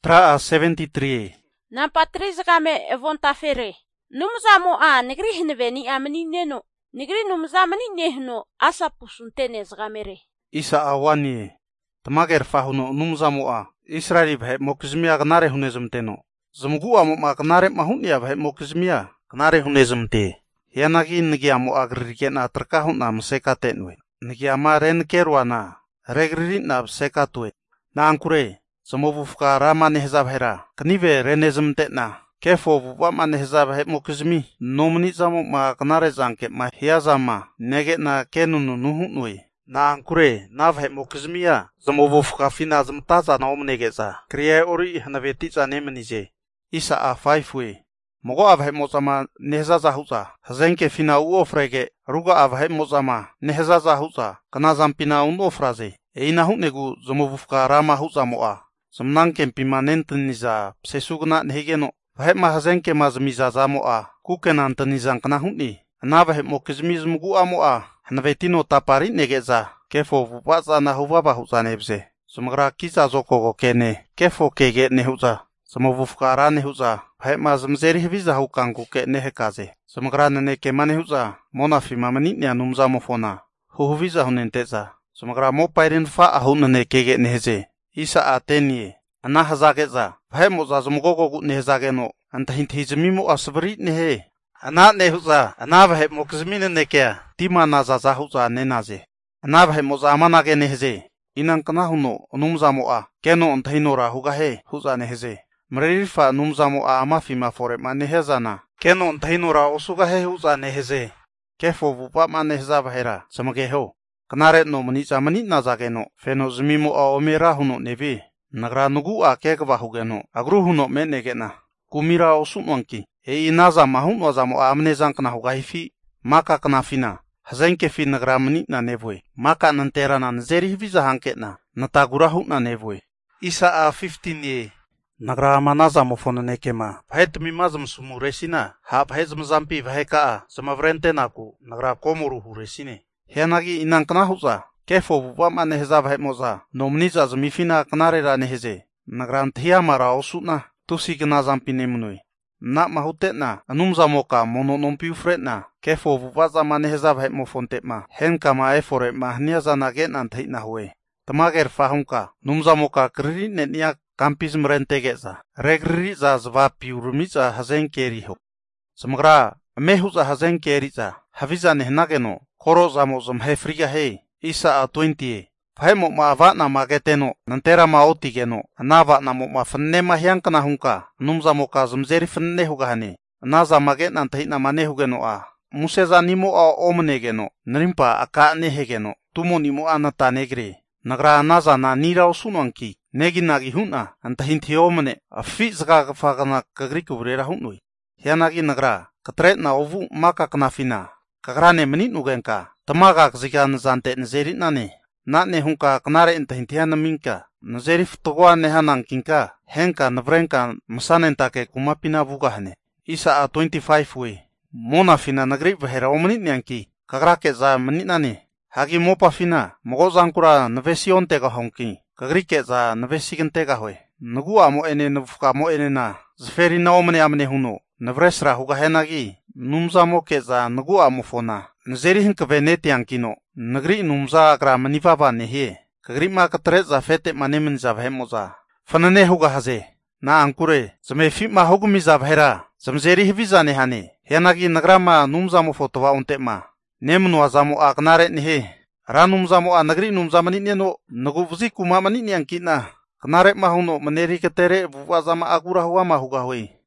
Tra 73. Nampatri kame evontafere. Numzamo negri hinveni aminineno. Negri numzamani nehno asa pusuntene zgamere. Isa awani. Tamager fahuno numzamo Israeli bhe mokizmia gnare hunezumteno. Zumgua mo gnare mahunia bhe mokizmia gnare hunezumte. Yanagi ngiamo agririkena terkahuna msekatenwe. Ngiama renkerwana regririna msekatwe. Na ankure. Zamovufka ramane hezabhera. Knive renezumtetna. Kefo vupamane hezabhe mokizmi. Nomni zamo ma gnare zanke ma hiazama. Negetna kenunu nuhunwe. Na ankure navhe mokizmia. Zamovufka fina zamtaza na omnegeza. Kriye ori hanavetiza nemenije. Isa a 5 we. Mogo avhe mozama nehezaza huza. Hazenke fina uofrege. Ruga avhe mozama nehezaza huza. Kanazampina unofraze. Eina hunegu zamovufka rama huza moa. Zamnanke pima nenteniza psesugna nehegeno. Vahe ma hazenke ma zamizaza moa. Kukenantenizan kana hunni. Anavahe mokizmizm gua moa. Hanavetino tapari negeza. Kefo vupaza na huvaba huza nebze. Zamagra kiza zokogo kene. Kefo kege nehuza. Zamovufka ra nehuza. Vahe ma zamzeri hiviza hukangu ke nehekaze. Zamagra nene kemane huza. Monafi mamanitnia numza mofona. Huhuviza hunenteza. Zamagra mo pairin fa ahunane kege neheze. Isa atenie. Ana hazageza. Vahe moza zumgogo nehezageno. Antahintihizmimo asabri nehe. Ana nehuza. Ana vahe mokizmine nekea. Tima nazaza huza nenaze. Ana vahe moza amanage neheze. Inankana huno numzamoa. Keno antahinora hugahe huza neheze. Mrerifa numzamoa amafima fore ma nehezana. Keno antahinora osugahe huza neheze. Kefo vupa ma neheza vahera. Samageho. Kanare no manitza manitna zageno. Feno zmimo a omera huno nevi. Nagra nugu a kekva hugeno. Agru huno menegena. Kumira osunwanki. Inaza mahun wazamo a amnezankana hugahifi. Maka kanafina. Hazenke fi nagra manitna nevwe. Maka nanterana nzeri viza hanketna. Natagura hutna nevwe. Isa a 15 ye. Nagra manaza mofona nekema. Vahet mimazam sumuresina. Ha vahet mzampi vaheka. Samavrente naku. Nagra komuru huresine. Hianagi inankana huza. Kefo vupama neheza vahe moza. Nomniza zamifina kanarera neheze. Nagranthiya mara osuna. Tusi gna zampine munui. Na mahutetna. Anumza moka mono nompi ufretna. Kefo vupaza ma neheza vahe mofontema. Henka ma efore ma hniaza nagetna anthitna hue. Tamager fahunka. Numza moka kriri netnia kampis mrentegeza. Regriri za zva piurumiza hazenkeriho. Samagra mehuza hazenkeriza. Haviza nehnageno. Koro zamo zamhefriga he. Isa a 20. Pahemo ma avatna mageteno. Nantera ma otigeno. Anavatna mo ma fanne ma hiankana hunka. Numza moka zamzeri fanne hugahane. Anaza magetna antahitna mane hugeno a. Museza nimo a omnegeno. Narimpa aka nehegeno. Tumo nimo anata negre. Nagra anaza na nira osunwanki. Negi nagi huna. Antahinti omne. Afi zga fagana kagriku vrera hunui. Hianagi nagra. Katretna ovu maka kanafina. Kagrane menit nugenka. Tamaga kzika nzante nzeri nane. Natne hunka kanare intahintiana minka. Nzeri ftogwa nehanan kinka. Henka navrenka masanentake kumapina vugahane. Isa a 25 we. Mona fina nagri vahera omenit nyanki. Kagrake za menit nane. Hagi mopa fina. Mogo zankura navesion tega honki. Kagrike za navesigen tega hwe. Nagua mo ene navka mo ene na. Zferi na omene amne huno. Navresra hugahenagi. Numza mo keza nagua mo fona. Nzeri hinka veneti yankino. Nagri numza agra manivava nehe. Kagri ma katreza fete manemen zavhemoza. Fanane huga haze. Na ankure. Zame fima hugumi zavhera. Zamzeri hiviza nehane. Hianagi nagrama numza mo fotowa untema. Nemnu azamo aknare nehe. Ra numza mo a nagri numza manitneno. Nagu vuzi kuma manitni yankina. Kanare mahuno maneri ketere vuvazama agura huwa ma huga hui.